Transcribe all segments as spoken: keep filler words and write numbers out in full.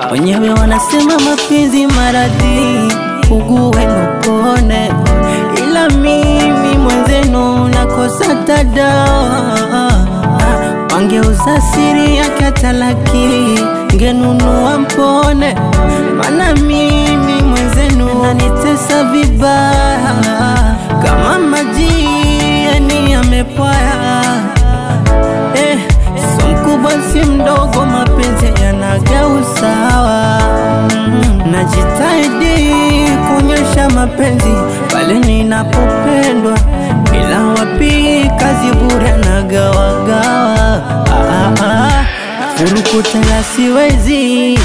Wenyewe wanasema mapenzi maradhi, ugue nupone, ila mimi mwenzenu nakosa dawa. Wangeuza siri yake talaki, ngenunua mpone, mana mimi mwenzenu nanitesa vibaya kama maji yani yamepwaya. Eh, so mkubwa si mdogo, mapenzi yanaga usawa. mm, Najitahidi kuonyesha mapenzi pale ninapopendwa, ila wapi kazi bure nagawagawa. ah, ah, Furukuta la siwezi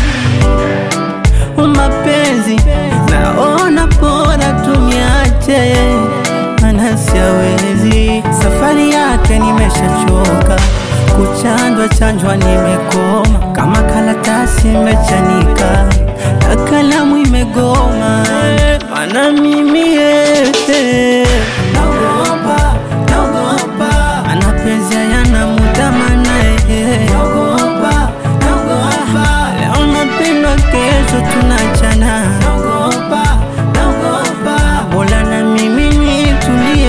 mapenzi, naona bora tuniache, mana siwezi. Safari yake nimeshachoka, kuchanjwa chanjwa nimekoma, kama karatasi imechanika na kalamu imegoma. Mana mimi eh, naogopa, naogopa, anapenzi yana muda mana eh, naogopa, naogopa, leo napendwa kesho tunachana. Naogopa, naogopa, bora na mimi nitulie.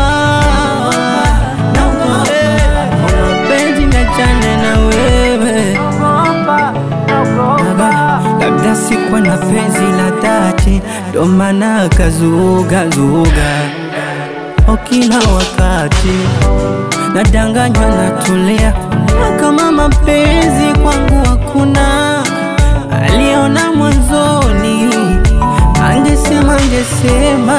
Naogopa, mapenzi nachane na wewe. Labda sikuwa na penzi la dhati, ndo maana kazuga zuga o kila wakati, nadanganywa natulia. Kama mapenzi kwangu hakuna, aliona mwanzoni, angesema angesema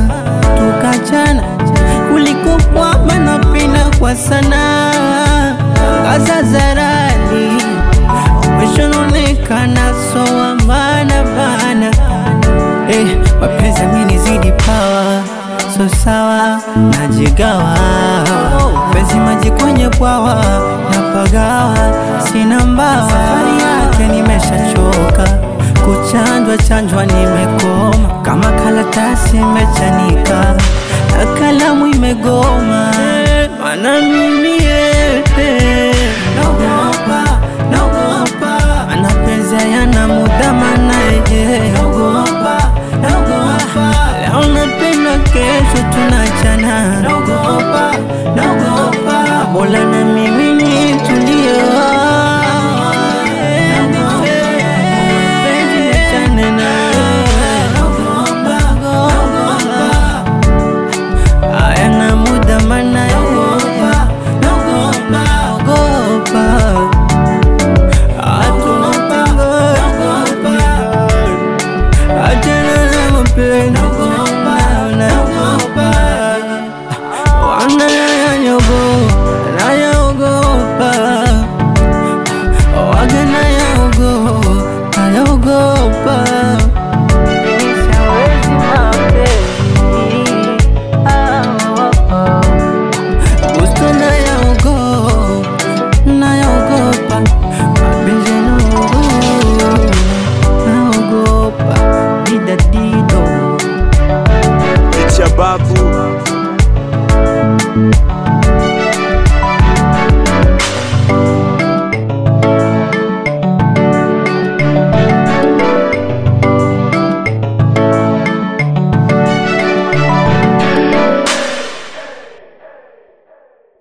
tukachana, kuliko kwamba napenda kwa sana. Tangaza zarani umeshononekana, so amana bana. Eh, mapenzi mini zidi power, so sawa najigawa. Penzi maji kwenye bwawa, napagawa sina mbawa. Safari yake nimeshachoka, kuchanjwa chanjwa nimekoma, kama karatasi imechanika na kalamu imegoma. Mana mimi eh, naogopa, naogopa, anapenzi yana muda mana eh, naogopa, naogopa, leo napendwa kesho tunachana. Naogopa, naogopa, bora na mimi nitulie. Babu